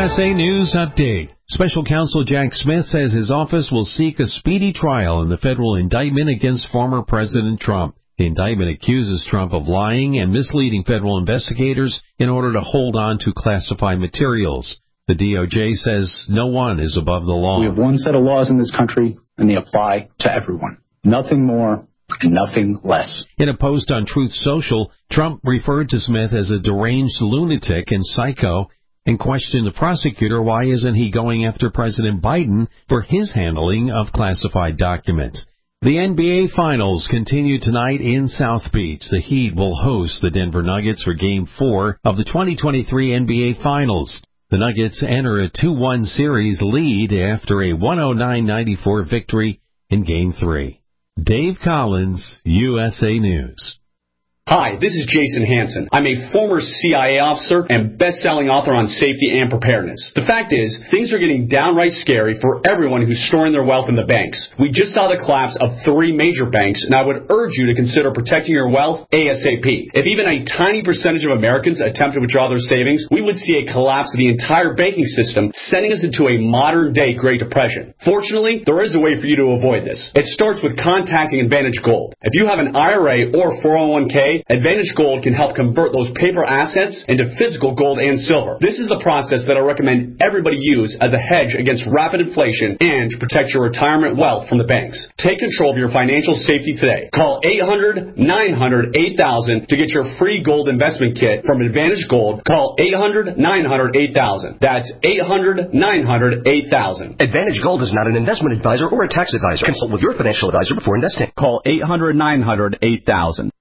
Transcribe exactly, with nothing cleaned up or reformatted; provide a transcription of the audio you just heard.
S A News Update. Special Counsel Jack Smith says his office will seek a speedy trial in the federal indictment against former President Trump. The indictment accuses Trump of lying and misleading federal investigators in order to hold on to classified materials. The D O J says no one is above the law. We have one set of laws in this country, and they apply to everyone. Nothing more and nothing less. In a post on Truth Social, Trump referred to Smith as a deranged lunatic and psycho and questioned the prosecutor why isn't he going after President Biden for his handling of classified documents. The N B A Finals continue tonight in South Beach. The Heat will host the Denver Nuggets for Game four of the twenty twenty-three N B A Finals. The Nuggets enter a two one series lead after a one oh nine ninety-four victory in Game three. Dave Collins, U S A News. Hi, this is Jason Hansen. I'm a former C I A officer and best-selling author on safety and preparedness. The fact is, things are getting downright scary for everyone who's storing their wealth in the banks. We just saw the collapse of three major banks, and I would urge you to consider protecting your wealth ASAP. If even a tiny percentage of Americans attempt to withdraw their savings, we would see a collapse of the entire banking system, sending us into a modern-day Great Depression. Fortunately, there is a way for you to avoid this. It starts with contacting Advantage Gold. If you have an I R A or four oh one k, Advantage Gold can help convert those paper assets into physical gold and silver. This is the process that I recommend everybody use as a hedge against rapid inflation and to protect your retirement wealth from the banks. Take control of your financial safety today. Call eight hundred nine hundred eight thousand to get your free gold investment kit from Advantage Gold. Call eight hundred nine hundred eight thousand. That's eight hundred nine hundred eight thousand. Advantage Gold is not an investment advisor or a tax advisor. Consult with your financial advisor before investing. Call eight hundred nine hundred eight thousand.